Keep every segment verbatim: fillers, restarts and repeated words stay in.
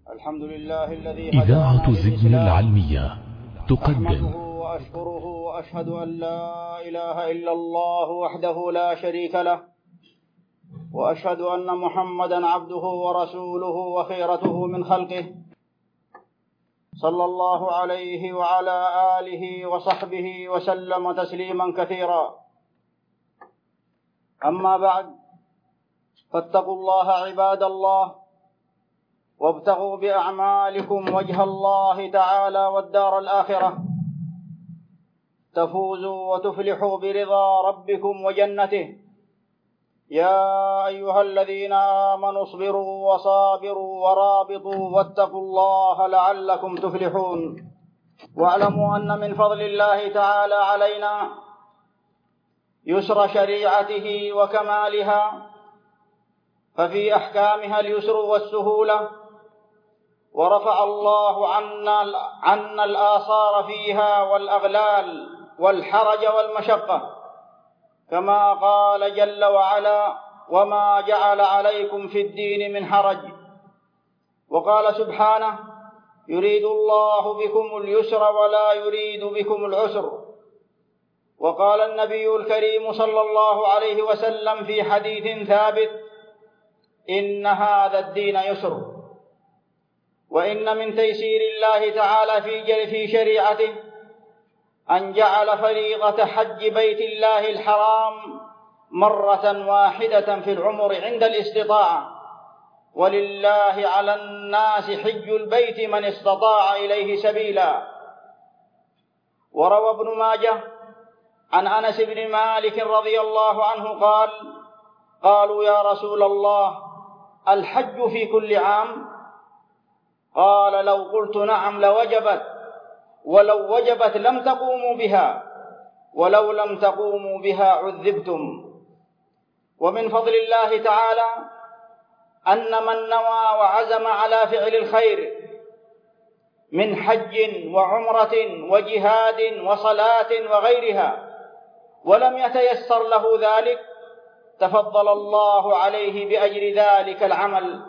الحمد لله الذي إذاعة زبن العلمية تقدم. أحمده وأشكره وأشهد أن لا إله إلا الله وحده لا شريك له، وأشهد أن محمدا عبده ورسوله وخيرته من خلقه، صلى الله عليه وعلى آله وصحبه وسلم تسليما كثيرا. أما بعد، فاتقوا الله عباد الله، وابتغوا بأعمالكم وجه الله تعالى والدار الآخرة، تفوزوا وتفلحوا برضا ربكم وجنته. يا أيها الذين آمنوا اصبروا وصابروا ورابطوا واتقوا الله لعلكم تفلحون. واعلموا أن من فضل الله تعالى علينا يسر شريعته وكمالها، ففي أحكامها اليسر والسهولة، ورفع الله عنا, عنا الآثار فيها والأغلال والحرج والمشقة، كما قال جل وعلا: وما جعل عليكم في الدين من حرج. وقال سبحانه: يريد الله بكم اليسر ولا يريد بكم العسر. وقال النبي الكريم صلى الله عليه وسلم في حديث ثابت: إن هذا الدين يسر. وإن من تيسير الله تعالى في في شريعته أن جعل فريضة حج بيت الله الحرام مرة واحدة في العمر عند الاستطاعة، ولله على الناس حج البيت من استطاع إليه سبيلا. وروى ابن ماجه عن أنس بن مالك رضي الله عنه قال: قالوا يا رسول الله، الحج في كل عام؟ قال: لو قلت نعم لوجبت، ولو وجبت لم تقوموا بها، ولو لم تقوموا بها عذبتم. ومن فضل الله تعالى أن من نوى وعزم على فعل الخير من حج وعمرة وجهاد وصلاة وغيرها ولم يتيسر له ذلك، تفضل الله عليه بأجر ذلك العمل.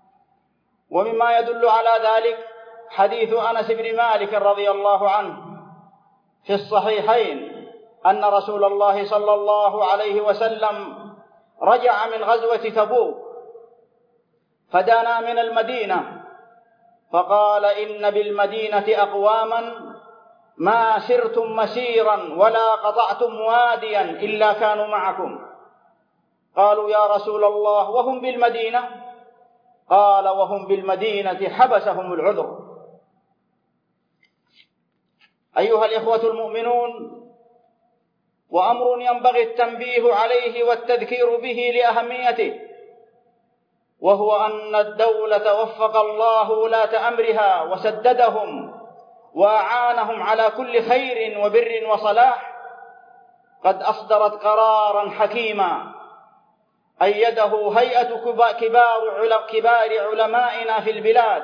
ومما يدل على ذلك حديث أنس بن مالك رضي الله عنه في الصحيحين أن رسول الله صلى الله عليه وسلم رجع من غزوة تبوك، فدنا من المدينة، فقال: إن بالمدينة أقواما ما سرتم مسيرا ولا قطعتم واديا إلا كانوا معكم. قالوا يا رسول الله، وهم بالمدينة؟ قال: وهم بالمدينة حبسهم العذر. أيها الإخوة المؤمنون، وأمر ينبغي التنبيه عليه والتذكير به لأهميته، وهو أن الدولة وفق الله ولاة أمرها وسددهم وأعانهم على كل خير وبر وصلاح، قد أصدرت قرارا حكيما أيده هيئة كبار كبار علمائنا في البلاد،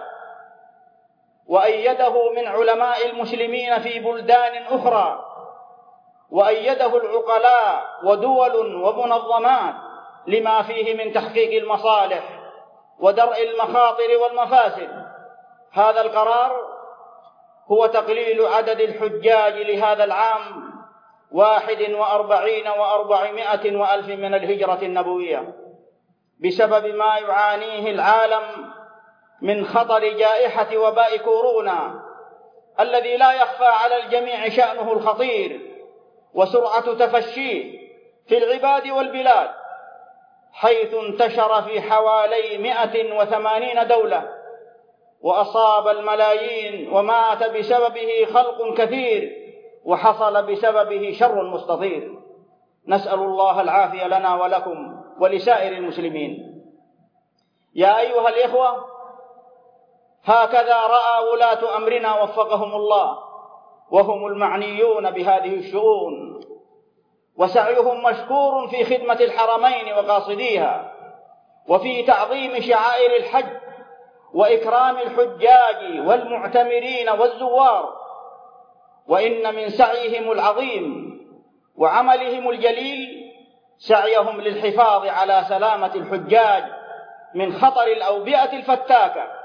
وأيده من علماء المسلمين في بلدان أخرى، وأيده العقلاء ودول ومنظمات لما فيه من تحقيق المصالح ودرء المخاطر والمفاسد. هذا القرار هو تقليل عدد الحجاج لهذا العام واحد وأربعين وأربعمائة وألف من الهجرة النبوية، بسبب ما يعانيه العالم من خطر جائحة وباء كورونا الذي لا يخفى على الجميع شأنه الخطير وسرعة تفشيه في العباد والبلاد، حيث انتشر في حوالي مئة وثمانين دولة، وأصاب الملايين، ومات بسببه خلق كثير، وحصل بسببه شر مستطير. نسأل الله العافية لنا ولكم ولسائر المسلمين. يا أيها الإخوة، هكذا رأى ولاة أمرنا وفقهم الله، وهم المعنيون بهذه الشؤون، وسعيهم مشكور في خدمة الحرمين وقاصديها، وفي تعظيم شعائر الحج وإكرام الحجاج والمعتمرين والزوار. وإن من سعيهم العظيم وعملهم الجليل سعيهم للحفاظ على سلامة الحجاج من خطر الأوبئة الفتاكة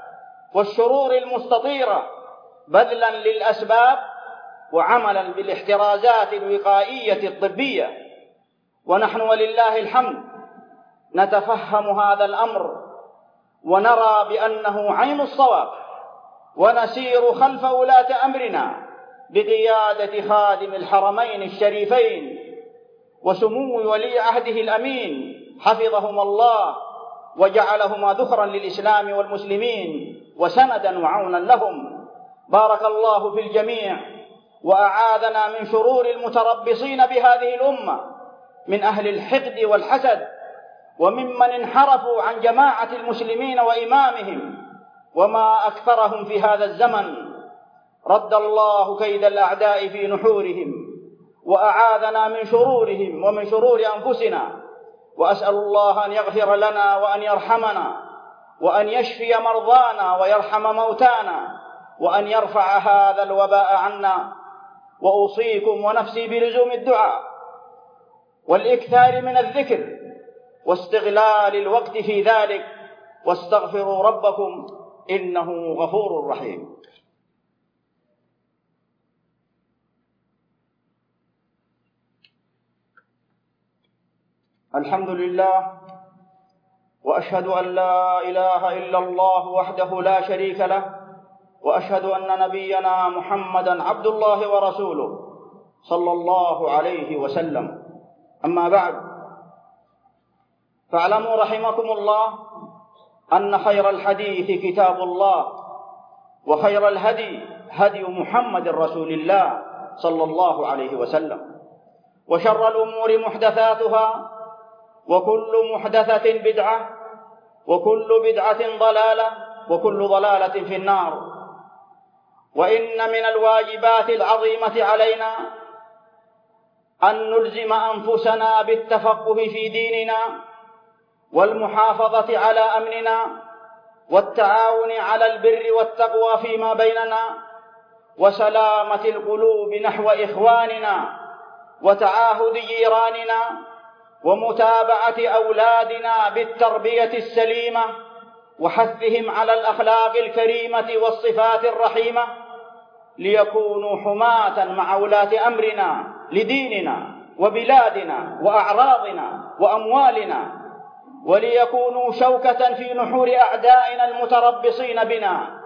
والشرور المستطيرة بذلا للأسباب وعملا بالاحترازات الوقائية الطبية. ونحن ولله الحمد نتفهم هذا الأمر ونرى بأنه عين الصواب، ونسير خلف ولاة أمرنا بقيادة خادم الحرمين الشريفين وسمو ولي عهده الأمين حفظهما الله وجعلهما ذخرا للإسلام والمسلمين وسندا وعونا لهم. بارك الله في الجميع وأعاذنا من شرور المتربصين بهذه الأمة من أهل الحقد والحسد وممن انحرفوا عن جماعة المسلمين وإمامهم، وما أكثرهم في هذا الزمن. رد الله كيد الأعداء في نحورهم وأعاذنا من شرورهم ومن شرور أنفسنا. وأسأل الله أن يغفر لنا وأن يرحمنا وأن يشفي مرضانا ويرحم موتانا وأن يرفع هذا الوباء عنا. وأوصيكم ونفسي بلزوم الدعاء والإكثار من الذكر واستغلال الوقت في ذلك، واستغفروا ربكم إنه غفور رحيم. الحمد لله، وأشهد أن لا إله إلا الله وحده لا شريك له، وأشهد أن نبينا محمدا عبد الله ورسوله صلى الله عليه وسلم. أما بعد، فاعلموا رحمكم الله أن خير الحديث كتاب الله، وخير الهدي هدي محمد رسول الله صلى الله عليه وسلم، وشر الأمور محدثاتها، وكل محدثة بدعة، وكل بدعة ضلالة، وكل ضلالة في النار. وإن من الواجبات العظيمة علينا أن نلزم أنفسنا بالتفقه في ديننا والمحافظة على أمننا والتعاون على البر والتقوى فيما بيننا وسلامة القلوب نحو إخواننا وتعاهد جيراننا ومتابعة أولادنا بالتربية السليمة وحثهم على الأخلاق الكريمة والصفات الرحيمة ليكونوا حماة مع ولاة أمرنا لديننا وبلادنا وأعراضنا وأموالنا، وليكونوا شوكة في نحور أعدائنا المتربصين بنا.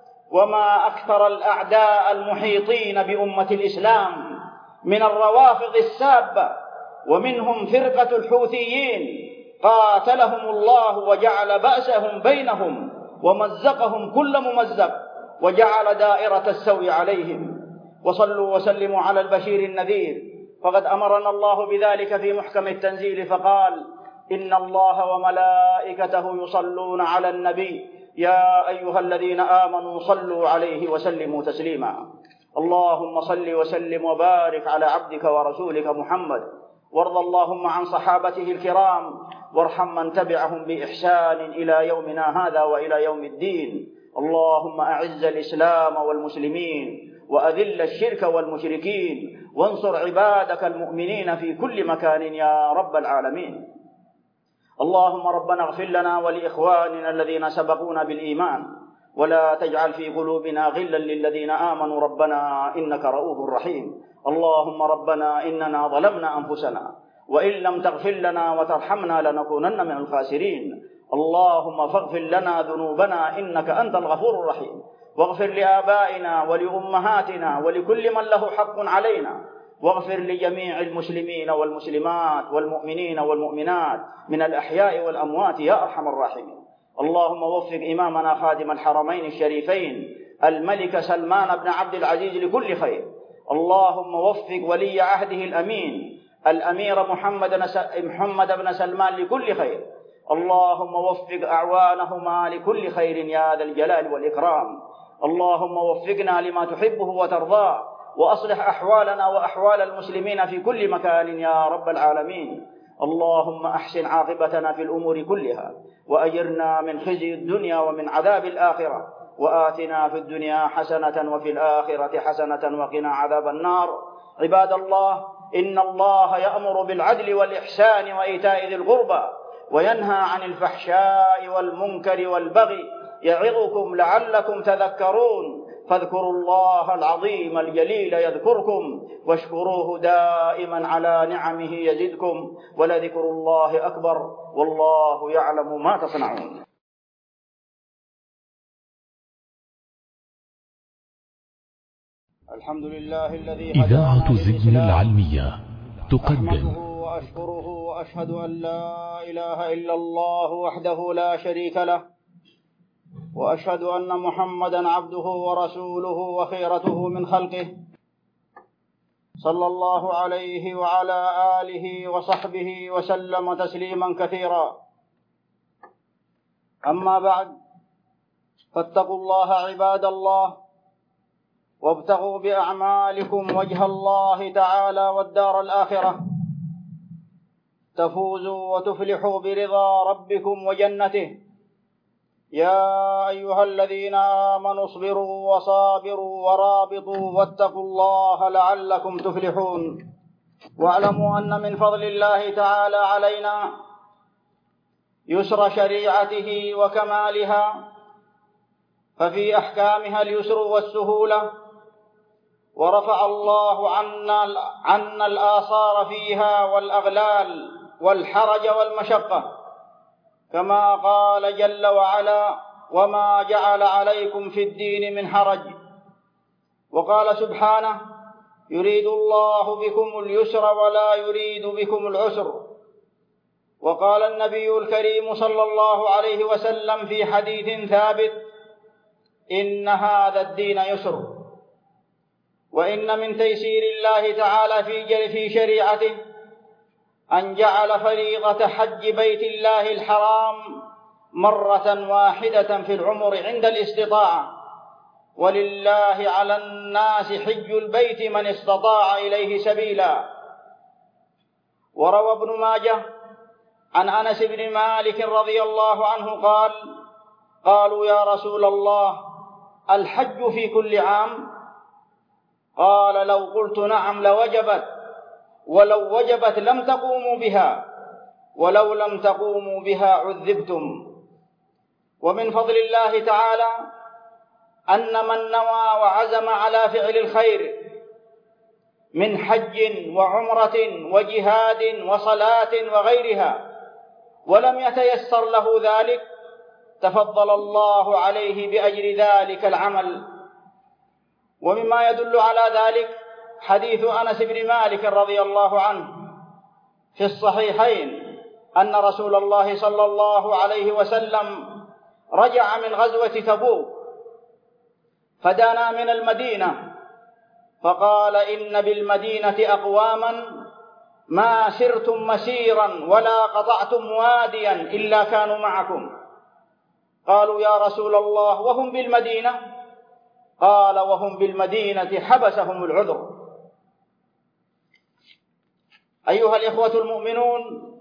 وما أكثر الأعداء المحيطين بأمة الإسلام من الروافض السابة، ومنهم فرقة الحوثيين قاتلهم الله وجعل بأسهم بينهم ومزقهم كل ممزق وجعل دائرة السوء عليهم. وصلوا وسلموا على البشير النذير، فقد أمرنا الله بذلك في محكم التنزيل فقال: إن الله وملائكته يصلون على النبي يا أيها الذين آمنوا صلوا عليه وسلموا تسليما. اللهم صل وسلم وبارك على عبدك ورسولك محمد، وارض اللهم عن صحابته الكرام، وارحم من تبعهم بإحسان إلى يومنا هذا وإلى يوم الدين. اللهم أعز الإسلام والمسلمين، وأذل الشرك والمشركين، وانصر عبادك المؤمنين في كل مكان يا رب العالمين. اللهم ربنا اغفر لنا ولإخواننا الذين سبقونا بالإيمان، ولا تجعل في قلوبنا غلا للذين آمنوا ربنا إنك رؤوف رحيم. اللهم ربنا إننا ظلمنا أنفسنا، وإن لم تغفر لنا وترحمنا لنكونن من الخاسرين. اللهم فاغفر لنا ذنوبنا إنك أنت الغفور الرحيم، واغفر لآبائنا ولأمهاتنا ولكل من له حق علينا، واغفر لجميع المسلمين والمسلمات والمؤمنين والمؤمنات من الأحياء والأموات يا أرحم الراحمين. اللهم وفق إمامنا خادم الحرمين الشريفين الملك سلمان بن عبد العزيز لكل خير. اللهم وفق ولي عهده الأمين الأمير محمد محمد بن سلمان لكل خير. اللهم وفق أعوانهما لكل خير يا ذا الجلال والإكرام. اللهم وفقنا لما تحبه وترضاه، وأصلح أحوالنا وأحوال المسلمين في كل مكان يا رب العالمين. اللهم أحسن عاقبتنا في الأمور كلها، وأجرنا من خزي الدنيا ومن عذاب الآخرة، وآتنا في الدنيا حسنة وفي الآخرة حسنة وقنا عذاب النار. عباد الله، إن الله يأمر بالعدل والإحسان وإيتاء ذي القربى، وينهى عن الفحشاء والمنكر والبغي، يعظكم لعلكم تذكرون فاذكروا الله العظيم الجليل يذكركم واشكروه دائما على نعمه يزدكم ولذكر الله أكبر والله يعلم ما تصنعون. الحمد لله الذي إذاعة زين العلمية تقدم. أحمده وأشكره وأشهد أن لا إله إلا الله وحده لا شريك له وأشهد أن محمدا عبده ورسوله وخيرته من خلقه صلى الله عليه وعلى آله وصحبه وسلم تسليما كثيرا. أما بعد، فاتقوا الله عباد الله وابتغوا بأعمالكم وجه الله تعالى والدار الآخرة تفوزوا وتفلحوا برضا ربكم وجنته. يا أيها الذين آمنوا اصبروا وصابروا ورابطوا واتقوا الله لعلكم تفلحون. واعلموا أن من فضل الله تعالى علينا يسر شريعته وكمالها، ففي أحكامها اليسر والسهولة، ورفع الله عنا, عنا الآثار فيها والأغلال والحرج والمشقة، كما قال جل وعلا: وما جعل عليكم في الدين من حرج. وقال سبحانه: يريد الله بكم اليسر ولا يريد بكم العسر. وقال النبي الكريم صلى الله عليه وسلم في حديث ثابت: إن هذا الدين يسر. وإن من تيسير الله تعالى في في شريعته أن جعل فريضة حج بيت الله الحرام مرة واحدة في العمر عند الاستطاعة، ولله على الناس حج البيت من استطاع إليه سبيلا. وروى ابن ماجه عن أنس بن مالك رضي الله عنه قال: قالوا يا رسول الله الحج في كل عام؟ قال: لو قلت نعم لوجبت، ولو وجبت لم تقوموا بها، ولو لم تقوموا بها عذبتم. ومن فضل الله تعالى أن من نوى وعزم على فعل الخير من حج وعمرة وجهاد وصلاة وغيرها ولم يتيسر له ذلك، تفضل الله عليه بأجر ذلك العمل. ومما يدل على ذلك حديث أنس بن مالك رضي الله عنه في الصحيحين أن رسول الله صلى الله عليه وسلم رجع من غزوة تبوك فدنا من المدينة، فقال: إن بالمدينة أقواما ما سرتم مسيرا ولا قطعتم واديا إلا كانوا معكم. قالوا يا رسول الله وهم بالمدينة؟ قال: وهم بالمدينة حبسهم العذر. أيها الإخوة المؤمنون،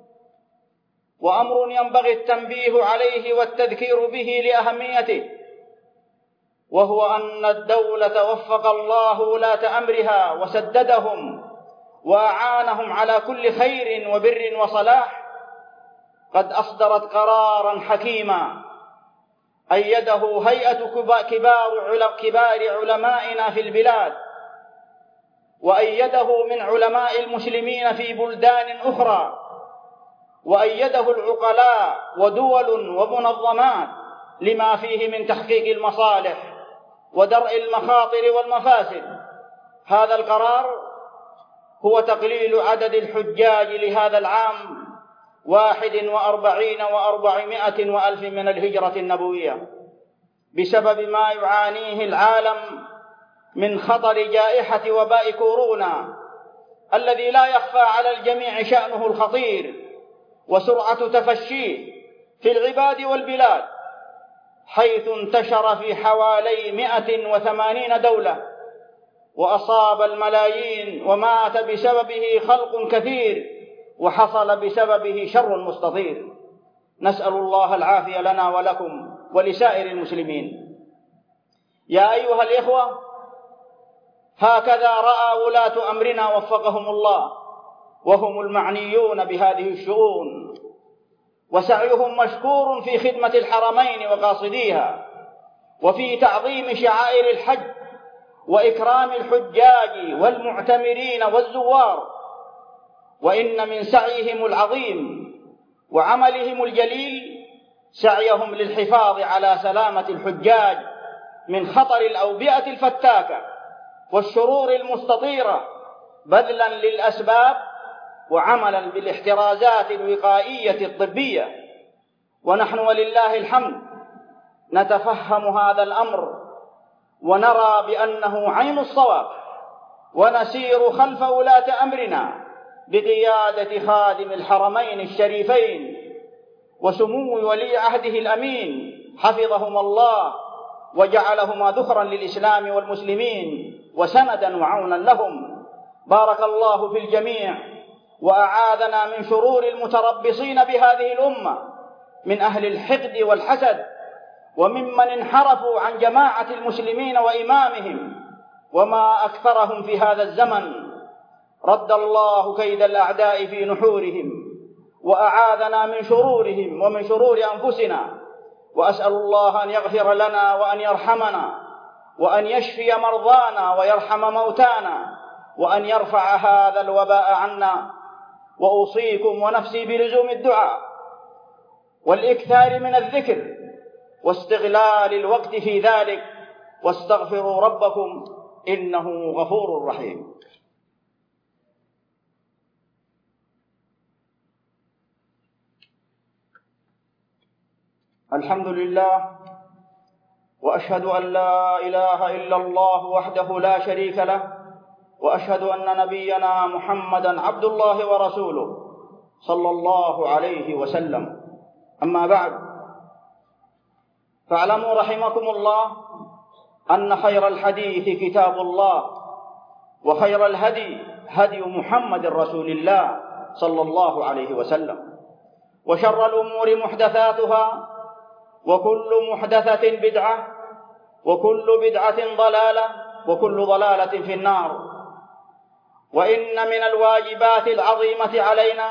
وأمر ينبغي التنبيه عليه والتذكير به لأهميته، وهو أن الدولة وفق الله ولاة أمرها وسددهم وأعانهم على كل خير وبر وصلاح، قد أصدرت قرارا حكيما أيده هيئة كبار علمائنا في البلاد، وأيده من علماء المسلمين في بلدان أخرى، وأيده العقلاء ودول ومنظمات لما فيه من تحقيق المصالح ودرء المخاطر والمفاسد. هذا القرار هو تقليل عدد الحجاج لهذا العام واحد وأربعين وأربعمائة وألف من الهجرة النبوية، بسبب ما يعانيه العالم من خطر جائحة وباء كورونا الذي لا يخفى على الجميع شأنه الخطير وسرعة تفشيه في العباد والبلاد، حيث انتشر في حوالي مئة وثمانين دولة وأصاب الملايين، ومات بسببه خلق كثير، وحصل بسببه شر مستطير. نسأل الله العافية لنا ولكم ولسائر المسلمين. يا أيها الإخوة، هكذا رأى ولاة أمرنا وفقهم الله، وهم المعنيون بهذه الشؤون، وسعيهم مشكور في خدمة الحرمين وقاصديها، وفي تعظيم شعائر الحج وإكرام الحجاج والمعتمرين والزوار، وإن من سعيهم العظيم وعملهم الجليل سعيهم للحفاظ على سلامة الحجاج من خطر الأوبئة الفتاكة والشرور المستطيرة، بذلا للأسباب وعملا بالاحترازات الوقائية الطبية. ونحن ولله الحمد نتفهم هذا الأمر ونرى بأنه عين الصواب، ونسير خلف ولاة أمرنا بقيادة خادم الحرمين الشريفين وسمو ولي عهده الأمين حفظهما الله وجعلهما ذخرا للإسلام والمسلمين وسندا وعونا لهم. بارك الله في الجميع وأعاذنا من شرور المتربصين بهذه الأمة من أهل الحقد والحسد وممن انحرفوا عن جماعة المسلمين وإمامهم، وما أكثرهم في هذا الزمن. رد الله كيد الأعداء في نحورهم وأعاذنا من شرورهم ومن شرور أنفسنا، وأسأل الله أن يغفر لنا وأن يرحمنا وأن يشفي مرضانا ويرحم موتانا وأن يرفع هذا الوباء عنا. وأوصيكم ونفسي بلزوم الدعاء والإكثار من الذكر واستغلال الوقت في ذلك، واستغفروا ربكم إنه غفور رحيم. الحمد لله، وأشهد أن لا إله إلا الله وحده لا شريك له، وأشهد أن نبينا محمدا عبد الله ورسوله صلى الله عليه وسلم. أما بعد، فاعلموا رحمكم الله أن خير الحديث كتاب الله، وخير الهدي هدي محمد رسول الله صلى الله عليه وسلم، وشر الأمور محدثاتها، وكل محدثة بدعة، وكل بدعة ضلالة، وكل ضلالة في النار. وإن من الواجبات العظيمة علينا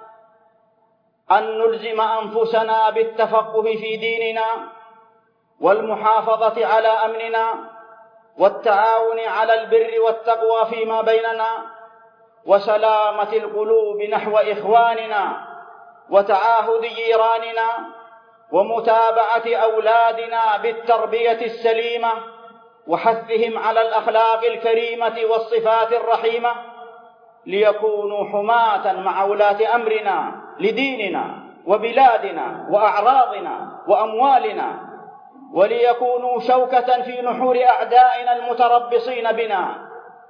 أن نلزم أنفسنا بالتفقه في ديننا والمحافظة على أمننا والتعاون على البر والتقوى فيما بيننا وسلامة القلوب نحو إخواننا وتعاهد جيراننا ومتابعة أولادنا بالتربية السليمة وحثهم على الأخلاق الكريمة والصفات الرحيمة، ليكونوا حماة مع ولاة أمرنا لديننا وبلادنا وأعراضنا وأموالنا، وليكونوا شوكة في نحور أعدائنا المتربصين بنا.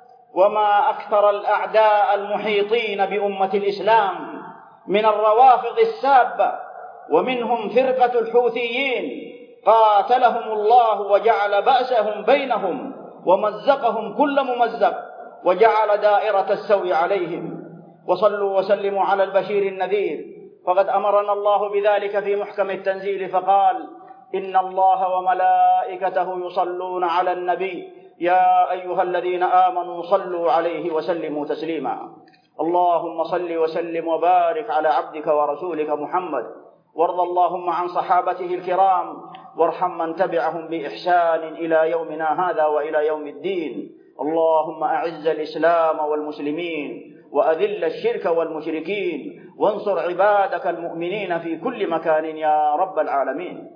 وما أكثر الأعداء المحيطين بأمة الإسلام من الروافض السابة، ومنهم فرقة الحوثيين قاتلهم الله وجعل بأسهم بينهم ومزقهم كل ممزق وجعل دائرة السوء عليهم. وصلوا وسلموا على البشير النذير، فقد أمرنا الله بذلك في محكم التنزيل فقال: إن الله وملائكته يصلون على النبي يا أيها الذين آمنوا صلوا عليه وسلموا تسليما. اللهم صل وسلم وبارك على عبدك ورسولك محمد، وارض اللهم عن صحابته الكرام، وارحم من تبعهم بإحسان إلى يومنا هذا وإلى يوم الدين. اللهم أعز الإسلام والمسلمين، وأذل الشرك والمشركين، وانصر عبادك المؤمنين في كل مكان يا رب العالمين.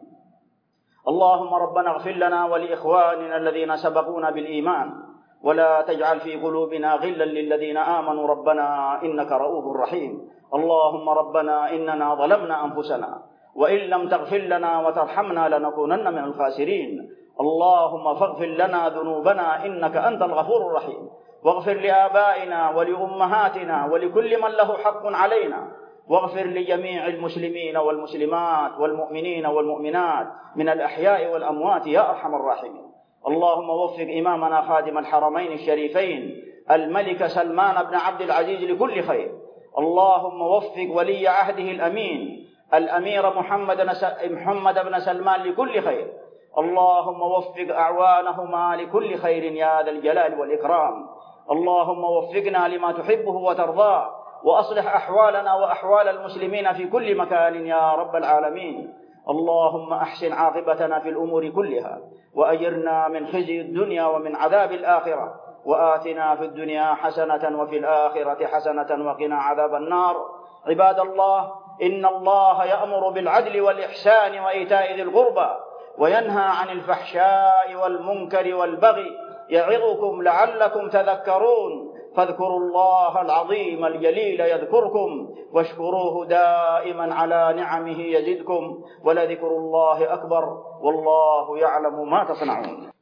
اللهم ربنا اغفر لنا ولإخواننا الذين سبقونا بالإيمان، ولا تجعل في قلوبنا غلا للذين آمنوا ربنا إنك رؤوف رحيم. اللهم ربنا إننا ظلمنا أنفسنا، وإن لم تغفر لنا وترحمنا لنكونن من الخاسرين. اللهم فاغفر لنا ذنوبنا إنك أنت الغفور الرحيم، واغفر لآبائنا ولأمهاتنا ولكل من له حق علينا، واغفر لجميع المسلمين والمسلمات والمؤمنين والمؤمنات من الأحياء والأموات يا أرحم الراحمين. اللهم وفق إمامنا خادم الحرمين الشريفين الملك سلمان بن عبد العزيز لكل خير. اللهم وفق ولي عهده الأمين الأمير محمد محمد بن سلمان لكل خير. اللهم وفق أعوانهما لكل خير يا ذا الجلال والإكرام. اللهم وفقنا لما تحبه وترضاه، وأصلح أحوالنا وأحوال المسلمين في كل مكان يا رب العالمين. اللهم أحسن عاقبتنا في الأمور كلها، وأجرنا من خزي الدنيا ومن عذاب الآخرة، وآتنا في الدنيا حسنة وفي الآخرة حسنة وقنا عذاب النار. عباد الله، إن الله يأمر بالعدل والإحسان وإيتاء ذي القربى، وينهى عن الفحشاء والمنكر والبغي، يعظكم لعلكم تذكرون. فاذكروا الله العظيم الجليل يذكركم، واشكروه دائما على نعمه يزدكم، ولذكر الله أكبر، والله يعلم ما تصنعون.